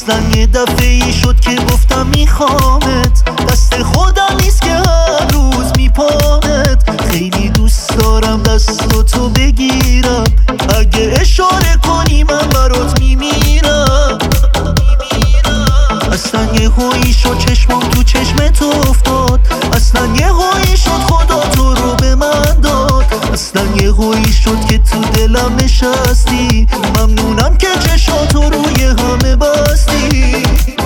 اصلا یه دفعه ای شد که گفتم میخوامت، دست خودم نیست که هر روز میپامت. خیلی دوست دارم دستاتو بگیرم، اگه اشاره کنی من برات میمیرم. اصلا یه هایی شد چشمم تو چشمت افتاد، اصلا یه هایی شد خدا تو رو به من داد. اصلا یه هایی شد که تو دلم نشستی، ممنونم که چشاتو روی همه بستی.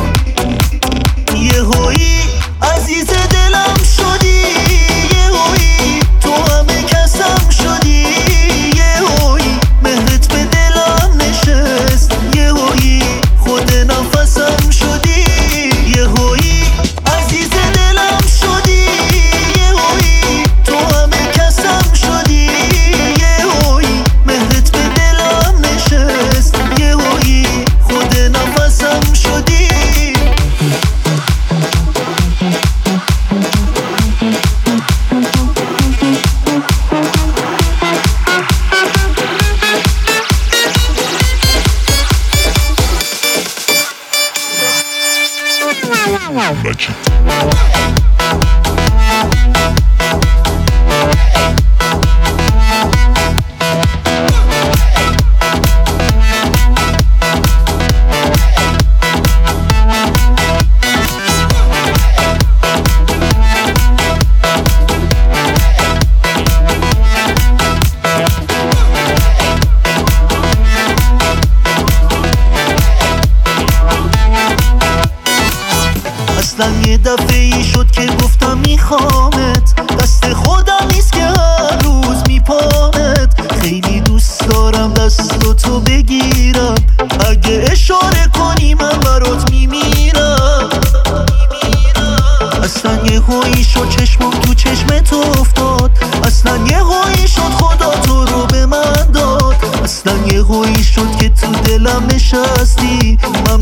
یه هایی عزیز دلم شدی، یه هایی تو همه کسم شدی، یه هایی مهرت به دلم نشست، یه هایی خود نفسم شدی. یه هایی عزیز دلم شدی، یه هایی تو همه کسم شدی، یه هایی مهرت به دلم نشست، یه هایی خود نفسم شدی. اصلا یه دفعه ای شد که گفتم میخوامت، دست خودم نیست که هر روز میپامت. خیلی دوست دارم دستاتو بگیرم، اگه اشاره کنی من برات میمیرم. اصلا یه هایی شد چشمم تو چشمت افتاد، اصلا یه هایی شد خدا تو رو به من داد. اصلا یه هایی شد که تو دلم نشستی،